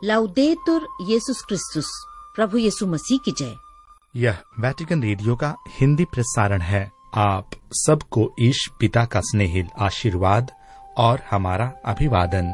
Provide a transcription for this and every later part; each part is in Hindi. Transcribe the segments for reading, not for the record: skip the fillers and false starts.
लाउदेतुर येसुस क्रिस्तुस, प्रभु यीशु मसीह की जय। यह वेटिकन रेडियो का हिंदी प्रसारण है। आप सबको ईश पिता का स्नेहिल आशीर्वाद और हमारा अभिवादन।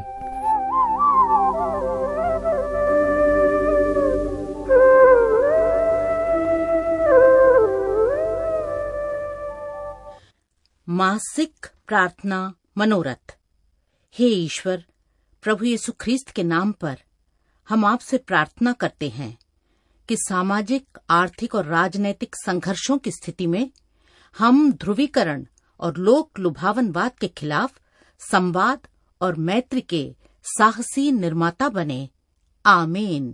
मासिक प्रार्थना मनोरथ। हे ईश्वर, प्रभु यीशु ख्रीस्त के नाम पर हम आपसे प्रार्थना करते हैं कि सामाजिक, आर्थिक और राजनैतिक संघर्षों की स्थिति में हम ध्रुवीकरण और लोक लुभावनवाद के खिलाफ संवाद और मैत्री के साहसी निर्माता बने। आमीन।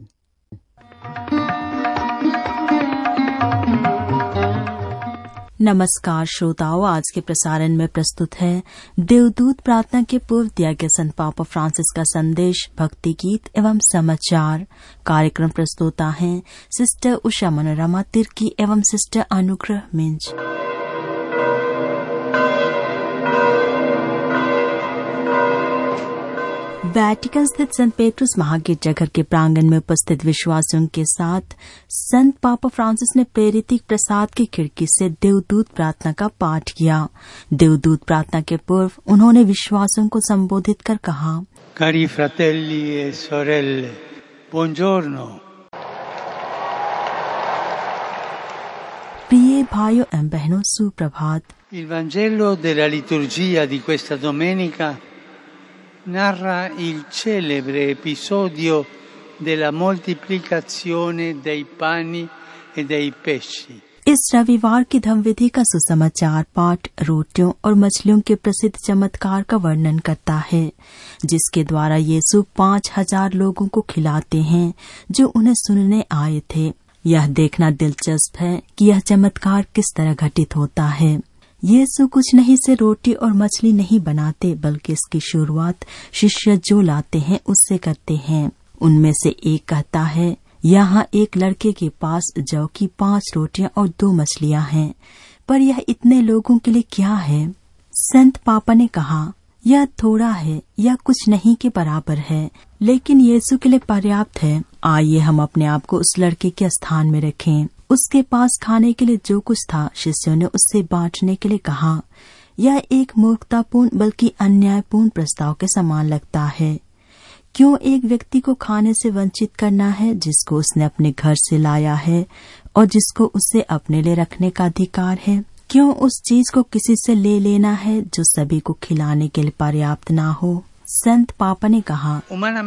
नमस्कार श्रोताओं, आज के प्रसारण में प्रस्तुत है देवदूत प्रार्थना के पूर्व दिया गया संत पापा फ्रांसिस का संदेश, भक्ति गीत एवं समाचार। कार्यक्रम प्रस्तुता हैं सिस्टर उषा मनोरमा तिर्की एवं सिस्टर अनुग्रह मिंज। वेटिकन स्थित संत पेट्रुस महागिरजाघर के प्रांगण में उपस्थित विश्वासियों के साथ संत पापा फ्रांसिस ने प्रेरित प्रसाद की खिड़की से देवदूत प्रार्थना का पाठ किया। देवदूत प्रार्थना के पूर्व उन्होंने विश्वासियों को संबोधित कर कहा, Cari fratelli e sorelle, buongiorno। प्रिय भाइयों एवं बहनों, सुप्रभात। Il Vangelo della liturgia di questa domenica narra il celebre episodio della moltiplicazione dei pani e dei pesci। इस रविवार की धम्मविधि का सुसमाचार पाठ रोटियों और मछलियों के प्रसिद्ध चमत्कार का वर्णन करता है, जिसके द्वारा यीशु 5000 लोगों को खिलाते हैं जो उन्हें सुनने आए थे। यह देखना दिलचस्प है कि यह चमत्कार किस तरह घटित होता है। यीशु कुछ नहीं से रोटी और मछली नहीं बनाते, बल्कि इसकी शुरुआत शिष्य जो लाते हैं उससे करते हैं। उनमें से एक कहता है, यहाँ एक लड़के के पास जौ की 5 रोटियां और 2 मछलियां हैं, पर यह इतने लोगों के लिए क्या है? संत पापा ने कहा, यह थोड़ा है, यह कुछ नहीं के बराबर है, लेकिन यीशु के लिए पर्याप्त है। आइए हम अपने आप को उस लड़के के स्थान में रखें। उसके पास खाने के लिए जो कुछ था, शिष्यों ने उससे बांटने के लिए कहा। यह एक मूर्खतापूर्ण बल्कि अन्यायपूर्ण प्रस्ताव के समान लगता है। क्यों एक व्यक्ति को खाने से वंचित करना है जिसको उसने अपने घर से लाया है और जिसको उसे अपने लिए रखने का अधिकार है? क्यों उस चीज को किसी से ले लेना है जो सभी को खिलाने के लिए पर्याप्त ना हो? संत पापा ने कहा,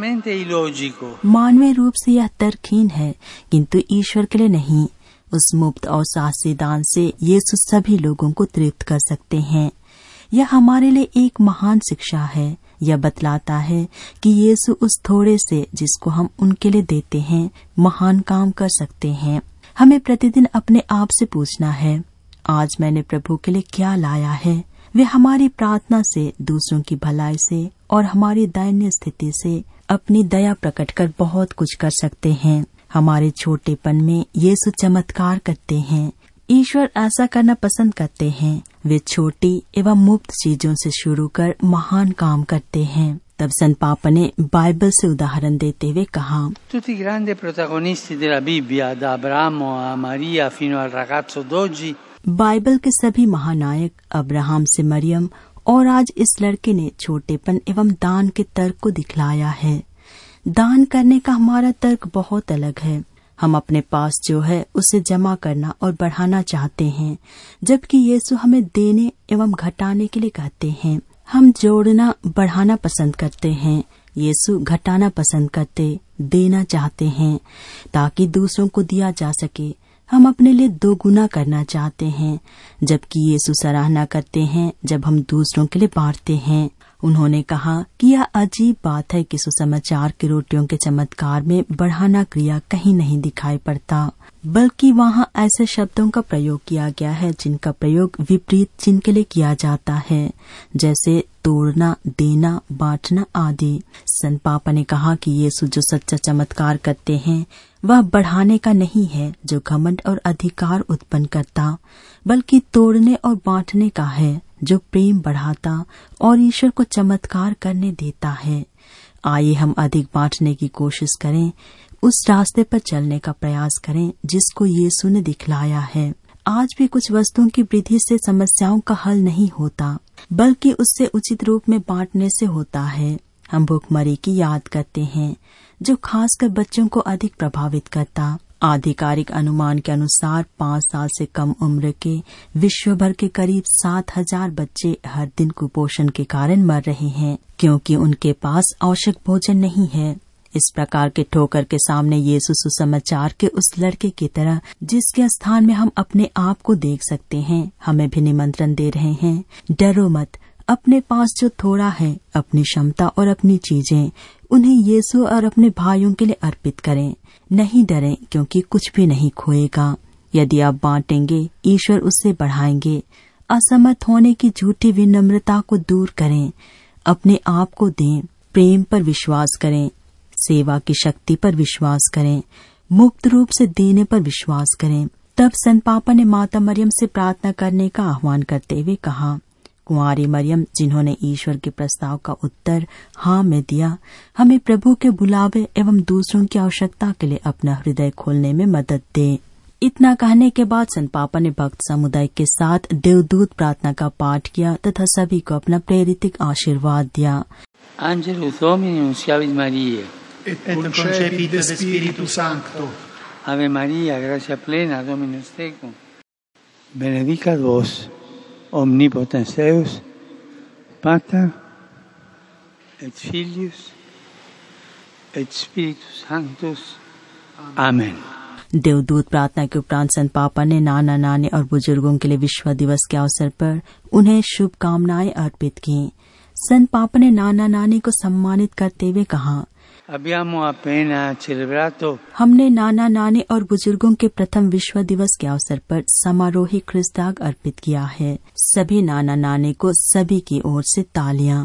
मानवीय रूप से यह तर्कहीन है, किंतु ईश्वर के लिए नहीं। उस मुफ्त और साहसी दान से यीशु सभी लोगों को तृप्त कर सकते हैं। यह हमारे लिए एक महान शिक्षा है। यह बतलाता है कि यीशु उस थोड़े से जिसको हम उनके लिए देते हैं महान काम कर सकते हैं। हमें प्रतिदिन अपने आप से पूछना है, आज मैंने प्रभु के लिए क्या लाया है? वे हमारी प्रार्थना से, दूसरों की भलाई से और हमारी दयनीय स्थिति से अपनी दया प्रकट कर बहुत कुछ कर सकते हैं। हमारे छोटेपन में यीशु चमत्कार करते हैं। ईश्वर ऐसा करना पसंद करते हैं। वे छोटी एवं मुफ्त चीजों से शुरू कर महान काम करते हैं। तब संत पापा ने बाइबल से उदाहरण देते हुए कहा, Tutti i grandi protagonisti della Bibbia, da Abramo a Maria fino al ragazzo d'oggi, Bible के सभी महानायक अब्राहम से मरियम और आज इस लड़के ने छोटेपन एवं दान के तर्क को दिखलाया है। दान करने का हमारा तर्क बहुत अलग है। हम अपने पास जो है उसे जमा करना और बढ़ाना चाहते हैं, जबकि यीशु हमें देने एवं घटाने के लिए कहते हैं। हम जोड़ना बढ़ाना पसंद करते हैं, यीशु घटाना पसंद करते, देना चाहते हैं ताकि दूसरों को दिया जा सके। हम अपने लिए 2 गुना करना चाहते हैं, जबकि यीशु सराहना करते हैं जब हम दूसरों के लिए बांटते हैं। उन्होंने कहा कि यह अजीब बात है कि सुसमाचार की रोटियों के चमत्कार में बढ़ाना क्रिया कहीं नहीं दिखाई पड़ता, बल्कि वहाँ ऐसे शब्दों का प्रयोग किया गया है जिनका प्रयोग विपरीत चिन्ह के लिए किया जाता है, जैसे तोड़ना, देना, बांटना आदि। संत पापा ने कहा कि यीशु जो सच्चा चमत्कार करते हैं वह बढ़ाने का नहीं है जो घमंड और अधिकार उत्पन्न करता, बल्कि तोड़ने और बांटने का है जो प्रेम बढ़ाता और ईश्वर को चमत्कार करने देता है। आइए हम अधिक बांटने की कोशिश करें, उस रास्ते पर चलने का प्रयास करें जिसको यीशु ने दिखलाया है। आज भी कुछ वस्तुओं की वृद्धि से समस्याओं का हल नहीं होता, बल्कि उससे उचित रूप में बांटने से होता है। हम भूखमरी की याद करते हैं, जो खासकर बच्चों को अधिक प्रभावित करता। आधिकारिक अनुमान के अनुसार 5 साल से कम उम्र के विश्व भर के करीब 7,000 बच्चे हर दिन कुपोषण के कारण मर रहे हैं, क्योंकि उनके पास आवश्यक भोजन नहीं है। इस प्रकार के ठोकर के सामने यीशु सुसमाचार के उस लड़के की तरह, जिसके स्थान में हम अपने आप को देख सकते हैं, हमें भी निमंत्रण दे रहे हैं। डरो मत, अपने पास जो थोड़ा है, अपनी क्षमता और अपनी चीजें, उन्हें यीशु और अपने भाइयों के लिए अर्पित करें। नहीं डरें, क्योंकि कुछ भी नहीं खोएगा। यदि आप बांटेंगे, ईश्वर उससे बढ़ाएंगे। असमर्थ होने की झूठी विनम्रता को दूर करें, अपने आप को दें, प्रेम पर विश्वास करें, सेवा की शक्ति पर विश्वास करें, मुक्त रूप से देने पर विश्वास करें। तब संत पापा ने माता मरियम से प्रार्थना करने का आह्वान करते हुए कहा, कुंवारी मरियम, जिन्होंने ईश्वर के प्रस्ताव का उत्तर हाँ में दिया, हमें प्रभु के बुलावे एवं दूसरों की आवश्यकता के लिए अपना हृदय खोलने में मदद दे। इतना कहने के बाद संत पापा ने भक्त समुदाय के साथ देवदूत प्रार्थना का पाठ किया तथा सभी को अपना प्रेरित आशीर्वाद दिया। Angelus Domini nunciavit Mariae, et concepit de Spiritu Sancto. Ave Maria, gratia plena, Dominus tecum. Benedicat vos, omnipotens Deus, Pater, et Filius, et Spiritus Sanctus. Amen. देवदूत प्रार्थना के उपरांत संत पापा ने नाना नानी और बुजुर्गों के लिए विश्व दिवस के अवसर पर उन्हें शुभकामनाएं अर्पित की। संत पापा ने नाना नानी को सम्मानित करते हुए कहा, Abbiamo appena celebrato हमने नाना नानी और बुजुर्गों के प्रथम विश्व दिवस के अवसर पर समारोही ख्रिस्ताग अर्पित किया है। सभी नाना नानी को सभी की ओर से तालियां।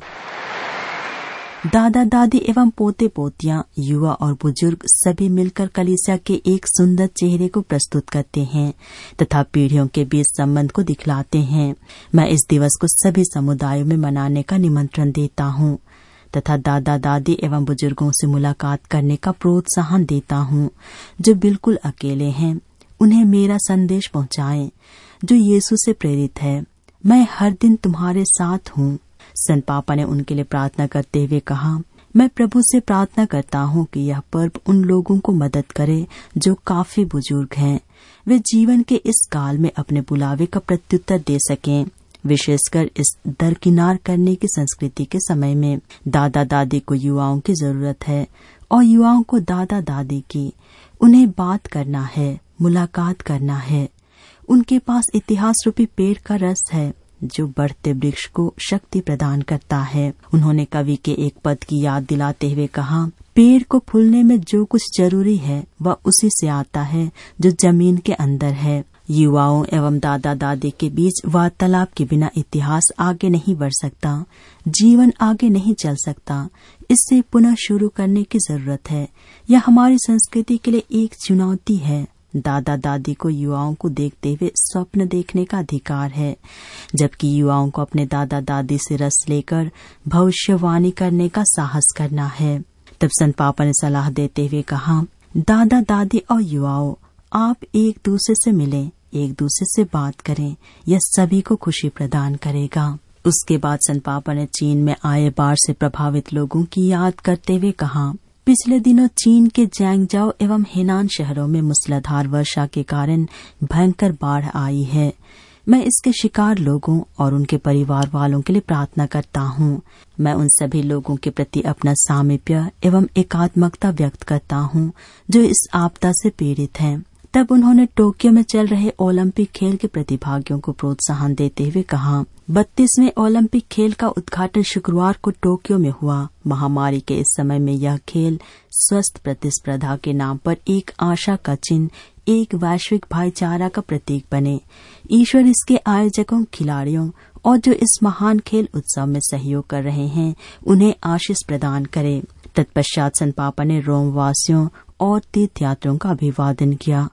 दादा दादी एवं पोते पोतियां, युवा और बुजुर्ग सभी मिलकर कलीसिया के एक सुंदर चेहरे को प्रस्तुत करते हैं तथा पीढ़ियों के बीच संबंध को दिखलाते हैं। मैं इस दिवस को सभी समुदायों में मनाने का निमंत्रण देता हूँ तथा दादा दादी एवं बुजुर्गों से मुलाकात करने का प्रोत्साहन देता हूँ। जो बिल्कुल अकेले हैं, उन्हें मेरा संदेश पहुँचाएं, जो यीशु से प्रेरित है। मैं हर दिन तुम्हारे साथ हूँ। संत पापा ने उनके लिए प्रार्थना करते हुए कहा, मैं प्रभु से प्रार्थना करता हूँ कि यह पर्व उन लोगों को मदद करे जो काफी बुजुर्ग हैं। वे जीवन के इस काल में अपने बुलावे का प्रत्युत्तर दे सकें, विशेषकर इस दरकिनार करने की संस्कृति के समय में। दादा दादी को युवाओं की जरूरत है और युवाओं को दादा दादी की। उन्हें बात करना है, मुलाकात करना है। उनके पास इतिहास रूपी पेड़ का रस है जो बढ़ते वृक्ष को शक्ति प्रदान करता है। उन्होंने कवि के एक पद की याद दिलाते हुए कहा, पेड़ को फूलने में जो कुछ जरूरी है वह उसी से आता है जो जमीन के अंदर है। युवाओं एवं दादा दादी के बीच वार्तालाप के बिना इतिहास आगे नहीं बढ़ सकता, जीवन आगे नहीं चल सकता। इससे पुनः शुरू करने की जरूरत है। यह हमारी संस्कृति के लिए एक चुनौती है। दादा दादी को युवाओं को देखते हुए स्वप्न देखने का अधिकार है, जबकि युवाओं को अपने दादा दादी से रस लेकर भविष्यवाणी करने का साहस करना है। तब संत पापा ने सलाह देते हुए कहा, दादा दादी और युवाओं, आप एक दूसरे से मिलें, एक दूसरे से बात करें। यह सभी को खुशी प्रदान करेगा। उसके बाद संत पापा ने चीन में आए बाढ़ से प्रभावित लोगों की याद करते हुए कहा, पिछले दिनों चीन के जैंगजाओ एवं हेनान शहरों में मूसलाधार वर्षा के कारण भयंकर बाढ़ आई है। मैं इसके शिकार लोगों और उनके परिवार वालों के लिए प्रार्थना करता हूँ। मैं उन सभी लोगों के प्रति अपना सामीप्य एवं एकात्मकता व्यक्त करता हूँ जो इस आपदा से पीड़ित हैं। तब उन्होंने टोक्यो में चल रहे ओलंपिक खेल के प्रतिभागियों को प्रोत्साहन देते हुए कहा, 32वें ओलंपिक खेल का उद्घाटन शुक्रवार को टोक्यो में हुआ। महामारी के इस समय में यह खेल स्वस्थ प्रतिस्पर्धा के नाम पर एक आशा का चिन्ह, एक वैश्विक भाईचारा का प्रतीक बने। ईश्वर इसके आयोजकों, खिलाड़ियों और जो इस महान खेल उत्सव में सहयोग कर रहे हैं, उन्हें आशीष प्रदान करे। तत्पश्चात संत पापा ने रोम वासियों और तीर्थयात्रियों का अभिवादन किया।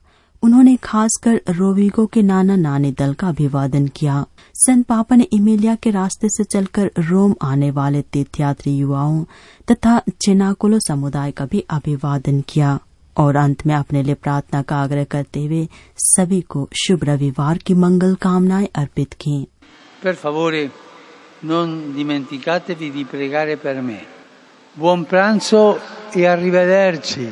उन्होंने खासकर रोविगो के नाना नानी दल का अभिवादन किया। संत पापा ने इमेलिया के रास्ते से चलकर रोम आने वाले तीर्थयात्री युवाओं तथा चेनाकुलो समुदाय का भी अभिवादन किया और अंत में अपने लिए प्रार्थना का आग्रह करते हुए सभी को शुभ रविवार की मंगल कामनाएं अर्पित की। Per favore, non dimenticatevi di pregare per me. Buon pranzo e arrivederci.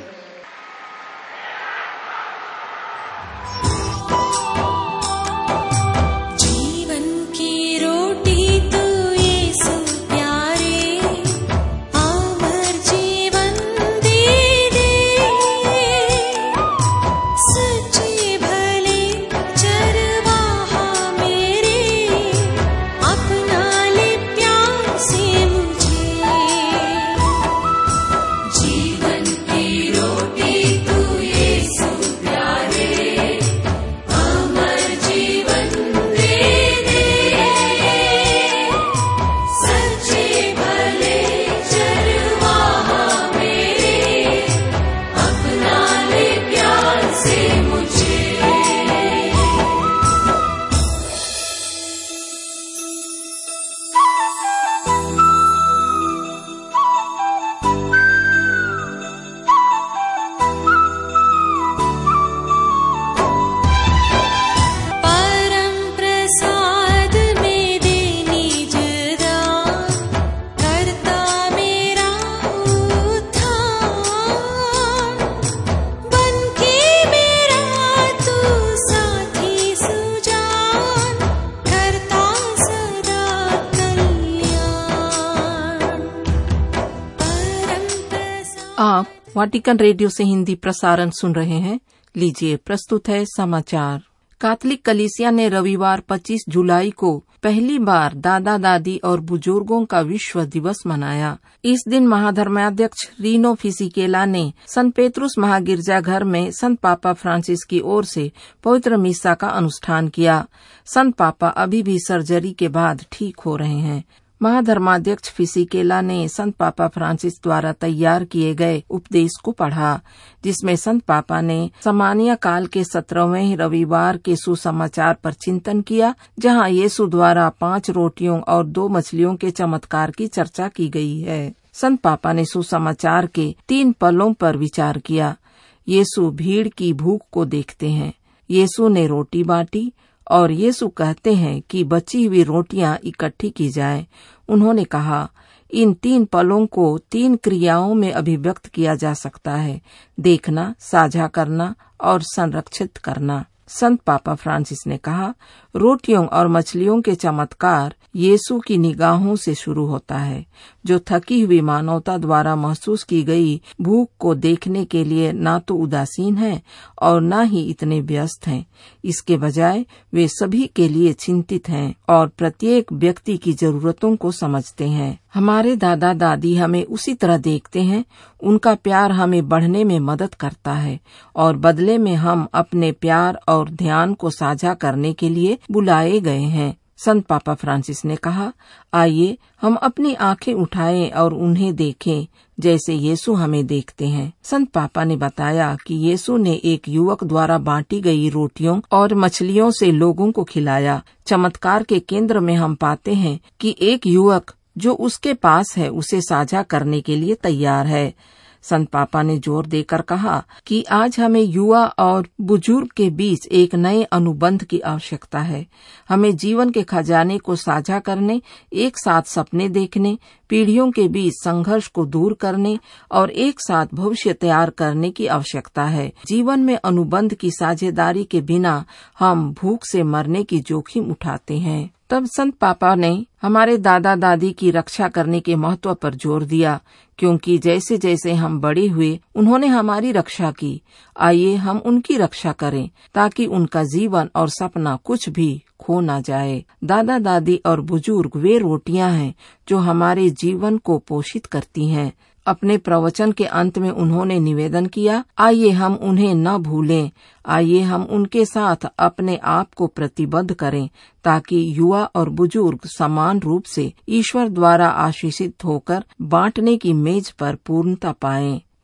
आप वाटिकन रेडियो से हिंदी प्रसारण सुन रहे हैं। लीजिए प्रस्तुत है समाचार। कैथोलिक कलीसिया ने रविवार 25 जुलाई को पहली बार दादा दादी और बुजुर्गों का विश्व दिवस मनाया। इस दिन महाधर्माध्यक्ष रीनो फिसिकेला ने संत पेत्रुस महागिरजाघर में संत पापा फ्रांसिस की ओर से पवित्र मिसा का अनुष्ठान किया। संत पापा अभी भी सर्जरी के बाद ठीक हो रहे हैं। महाधर्माध्यक्ष फिसिकेला ने संत पापा फ्रांसिस द्वारा तैयार किए गए उपदेश को पढ़ा, जिसमें संत पापा ने सामान्य काल के 17वें रविवार के सुसमाचार पर चिंतन किया, जहां यीशु द्वारा 5 रोटियों और 2 मछलियों के चमत्कार की चर्चा की गई है। संत पापा ने सुसमाचार के 3 पलों पर विचार किया। यीशु भीड़ की भूख को देखते हैं, यीशु ने रोटी बांटी और यीशु कहते हैं कि बची हुई रोटियां इकट्ठी की जाएं। उन्होंने कहा, इन 3 पलों को 3 क्रियाओं में अभिव्यक्त किया जा सकता है: देखना, साझा करना और संरक्षित करना। संत पापा फ्रांसिस ने कहा, रोटियों और मछलियों के चमत्कार यीशु की निगाहों से शुरू होता है, जो थकी हुई मानवता द्वारा महसूस की गई भूख को देखने के लिए ना तो उदासीन है और न ही इतने व्यस्त हैं। इसके बजाय वे सभी के लिए चिंतित हैं और प्रत्येक व्यक्ति की जरूरतों को समझते हैं। हमारे दादा दादी हमें उसी तरह देखते हैं। उनका प्यार हमें बढ़ने में मदद करता है और बदले में हम अपने प्यार और ध्यान को साझा करने के लिए बुलाए गए हैं। संत पापा फ्रांसिस ने कहा, आइए हम अपनी आंखें उठाएं और उन्हें देखें जैसे यीशु हमें देखते हैं। संत पापा ने बताया कि यीशु ने एक युवक द्वारा बांटी गई रोटियों और मछलियों से लोगों को खिलाया। चमत्कार के केंद्र में हम पाते हैं कि एक युवक जो उसके पास है उसे साझा करने के लिए तैयार है। संत पापा ने जोर देकर कहा कि आज हमें युवा और बुजुर्ग के बीच एक नए अनुबंध की आवश्यकता है। हमें जीवन के खजाने को साझा करने, एक साथ सपने देखने, पीढ़ियों के बीच संघर्ष को दूर करने और एक साथ भविष्य तैयार करने की आवश्यकता है। जीवन में अनुबंध की साझेदारी के बिना हम भूख से मरने की जोखिम उठाते हैं। तब संत पापा ने हमारे दादा दादी की रक्षा करने के महत्व पर जोर दिया, क्योंकि जैसे जैसे हम बड़े हुए उन्होंने हमारी रक्षा की। आइए हम उनकी रक्षा करें ताकि उनका जीवन और सपना कुछ भी खो न जाए। दादा दादी और बुजुर्ग वे रोटियां हैं जो हमारे जीवन को पोषित करती हैं। अपने प्रवचन के अंत में उन्होंने निवेदन किया, आइए हम उन्हें न भूलें, आइए हम उनके साथ अपने आप को प्रतिबद्ध करें ताकि युवा और बुजुर्ग समान रूप से ईश्वर द्वारा आशीषित होकर बांटने की मेज पर पूर्णता पाएं।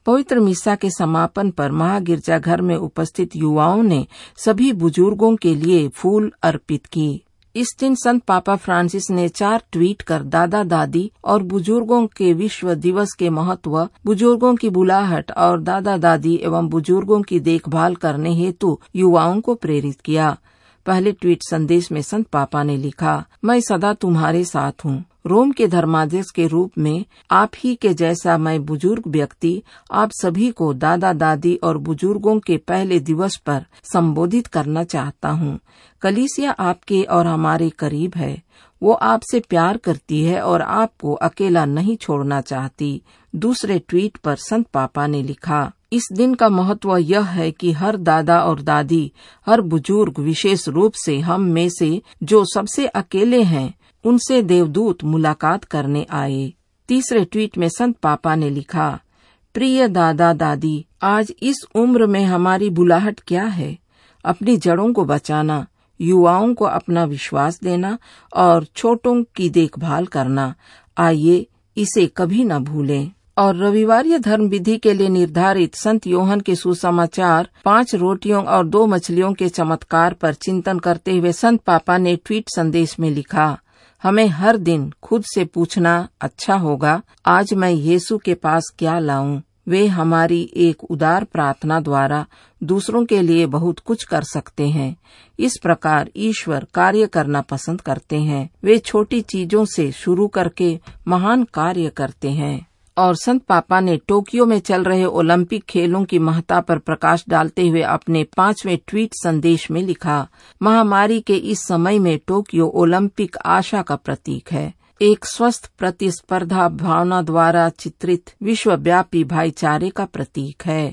पवित्र मिस्सा के समापन पर महागिरजाघर में उपस्थित युवाओं ने सभी बुजुर्गों के लिए फूल अर्पित की। इस दिन संत पापा फ्रांसिस ने 4 ट्वीट कर दादा दादी और बुजुर्गों के विश्व दिवस के महत्व, बुजुर्गों की बुलाहट और दादा दादी एवं बुजुर्गों की देखभाल करने हेतु युवाओं को प्रेरित किया। पहले ट्वीट संदेश में संत पापा ने लिखा, मैं सदा तुम्हारे साथ हूँ। रोम के धर्माध्यक्ष के रूप में आप ही के जैसा मैं बुजुर्ग व्यक्ति आप सभी को दादा दादी और बुजुर्गों के पहले दिवस पर संबोधित करना चाहता हूँ। कलीसिया आपके और हमारे करीब है। वो आपसे प्यार करती है और आपको अकेला नहीं छोड़ना चाहती। दूसरे ट्वीट पर संत पापा ने लिखा, इस दिन का महत्व यह है कि हर दादा और दादी, हर बुजुर्ग, विशेष रूप से हम में से जो सबसे अकेले हैं, उनसे देवदूत मुलाकात करने आए। तीसरे ट्वीट में संत पापा ने लिखा, प्रिय दादा दादी, आज इस उम्र में हमारी बुलाहट क्या है? अपनी जड़ों को बचाना, युवाओं को अपना विश्वास देना और छोटों की देखभाल करना। आइए इसे कभी न भूलें। और रविवारीय धर्म विधि के लिए निर्धारित संत योहन के सुसमाचार 5 रोटियों और 2 मछलियों के चमत्कार पर चिंतन करते हुए संत पापा ने ट्वीट संदेश में लिखा, हमें हर दिन खुद से पूछना अच्छा होगा, आज मैं यीशु के पास क्या लाऊं? वे हमारी एक उदार प्रार्थना द्वारा दूसरों के लिए बहुत कुछ कर सकते हैं। इस प्रकार ईश्वर कार्य करना पसंद करते हैं। वे छोटी चीजों से शुरू करके महान कार्य करते हैं। और संत पापा ने टोक्यो में चल रहे ओलंपिक खेलों की महत्ता पर प्रकाश डालते हुए अपने 5वें ट्वीट संदेश में लिखा, महामारी के इस समय में टोक्यो ओलंपिक आशा का प्रतीक है, एक स्वस्थ प्रतिस्पर्धा भावना द्वारा चित्रित विश्वव्यापी भाईचारे का प्रतीक है।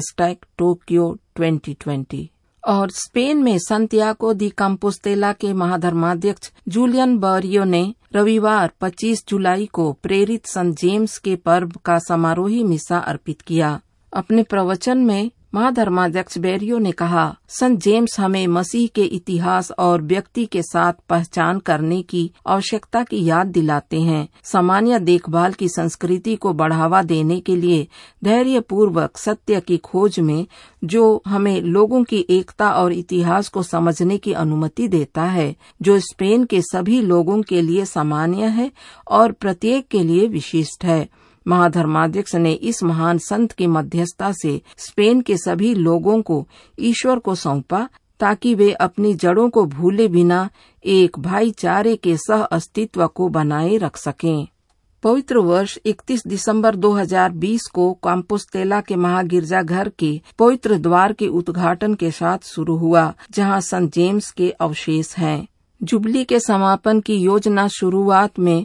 #टोक्यो 2020। और स्पेन में संतियागो दी कंपोस्तेला के महाधर्माध्यक्ष जूलियन बरियो ने रविवार 25 जुलाई को प्रेरित संत जेम्स के पर्व का समारोही मिसा अर्पित किया। अपने प्रवचन में महाधर्माध्यक्ष बेरियो ने कहा, संत जेम्स हमें मसीह के इतिहास और व्यक्ति के साथ पहचान करने की आवश्यकता की याद दिलाते हैं। सामान्य देखभाल की संस्कृति को बढ़ावा देने के लिए धैर्यपूर्वक सत्य की खोज में, जो हमें लोगों की एकता और इतिहास को समझने की अनुमति देता है, जो स्पेन के सभी लोगों के लिए सामान्य है और प्रत्येक के लिए विशिष्ट है। महाधर्माध्यक्ष ने इस महान संत की मध्यस्थता से स्पेन के सभी लोगों को ईश्वर को सौंपा, ताकि वे अपनी जड़ों को भूले बिना एक भाईचारे के सह अस्तित्व को बनाए रख सकें। पवित्र वर्ष 31 दिसंबर 2020 को कंपोस्तेला के महागिरजाघर के पवित्र द्वार के उद्घाटन के साथ शुरू हुआ, जहां संत जेम्स के अवशेष हैं। जुबली के समापन की योजना शुरुआत में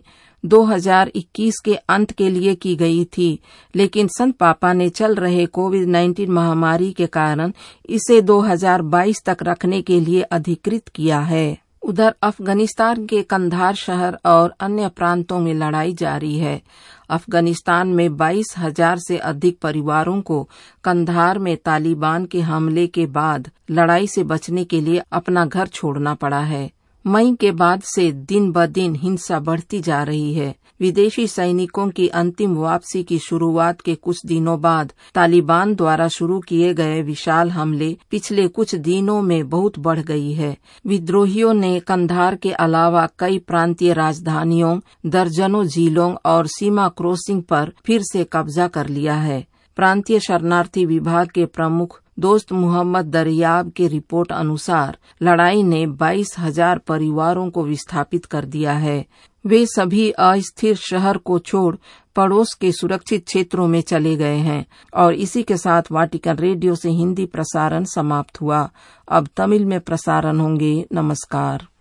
2021 के अंत के लिए की गई थी, लेकिन संत पापा ने चल रहे कोविड-19 महामारी के कारण इसे 2022 तक रखने के लिए अधिकृत किया है। उधर अफगानिस्तान के कंधार शहर और अन्य प्रांतों में लड़ाई जारी है। अफगानिस्तान में 22,000 से अधिक परिवारों को कंधार में तालिबान के हमले के बाद लड़ाई से बचने के लिए अपना घर छोड़ना पड़ा है। मई के बाद से दिन ब दिन हिंसा बढ़ती जा रही है। विदेशी सैनिकों की अंतिम वापसी की शुरुआत के कुछ दिनों बाद तालिबान द्वारा शुरू किए गए विशाल हमले पिछले कुछ दिनों में बहुत बढ़ गई है। विद्रोहियों ने कंधार के अलावा कई प्रांतीय राजधानियों, दर्जनों झीलों और सीमा क्रॉसिंग पर फिर से कब्जा कर लिया है। प्रांतीय शरणार्थी विभाग के प्रमुख दोस्त मोहम्मद दरियाब के रिपोर्ट अनुसार लड़ाई ने 22,000 परिवारों को विस्थापित कर दिया है। वे सभी अस्थिर शहर को छोड़ पड़ोस के सुरक्षित क्षेत्रों में चले गए हैं। और इसी के साथ वाटिकन रेडियो से हिंदी प्रसारण समाप्त हुआ। अब तमिल में प्रसारण होंगे। नमस्कार।